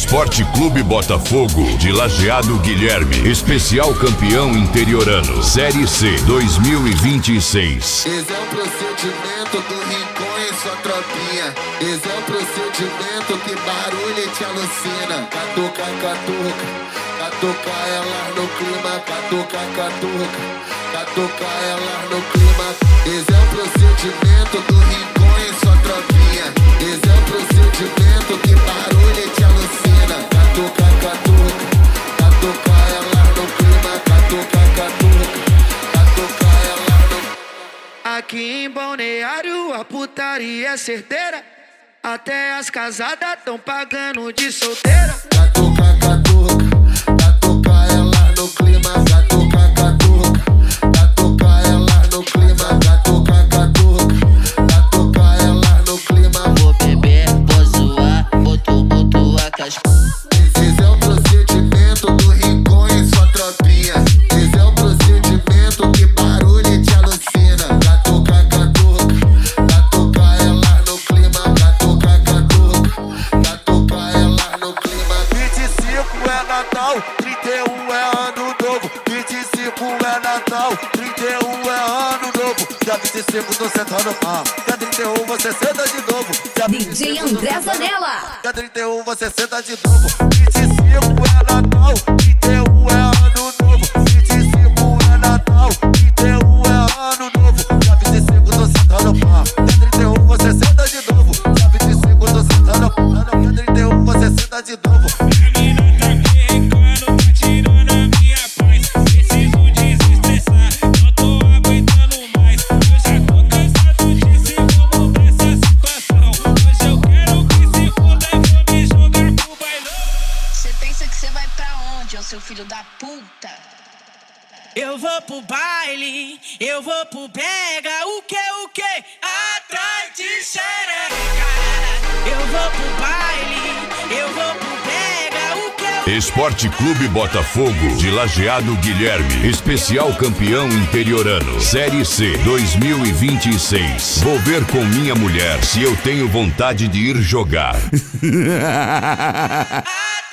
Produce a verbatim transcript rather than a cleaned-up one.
Esporte Clube Botafogo de Lajeado Guilherme, especial campeão interiorano, Série C dois mil e vinte e seis. Esse é o procedimento do Rincon e sua tropinha. Esse é o procedimento que barulho te alucina. Catuca, catuca, catuca ela no clima. Catuca, catuca, catuca ela no clima. Esse é o procedimento do Rincon e sua tropinha. Esse é o procedimento que barulho te alucina. Catuca, catuca, catuca ela no clima. Catuca, catuca, catuca ela no... Aqui em Balneário a putaria é certeira. Até as casadas tão pagando de solteira. Catuca, catuca, catuca ela no clima. Catuca, catuca, catuca ela no clima. Catuca, catuca, catuca ela no clima. Vou beber, vou zoar, boto, boto a casca. Esse é o procedimento do Rincon e sua tropinha. Esse é o procedimento que barulho te alucina. Catuca, catuca, catuca ela no clima. Catuca, catuca, catuca ela no clima. vinte e cinco é Natal, trinta e um é ano novo. vinte e cinco é Natal, trinta e um é ano novo. Dia vinte e cinco tô sentando ah. Dia trinta e um você senta de novo. Dia D J André Zanella. Dia trinta e um você senta de novo. vinte e cinco é Natal, trinta e um é ano novo. vinte e cinco é Natal, trinta e um é ano novo. Dia vinte e cinco tô sentando ah. Dia trinta e um você senta de novo. Dia vinte e cinco tô sentando ah. Dia trinta e um você senta de novo. Seu filho da puta. Eu vou pro baile, eu vou pro brega. O que, o que? Atrás de xereca. Eu vou pro baile, eu vou pro brega. O que, o Esporte Clube Botafogo de Lajeado Guilherme, especial campeão interiorano, Série C dois mil e vinte e seis. Vou ver com minha mulher se eu tenho vontade de ir jogar. que?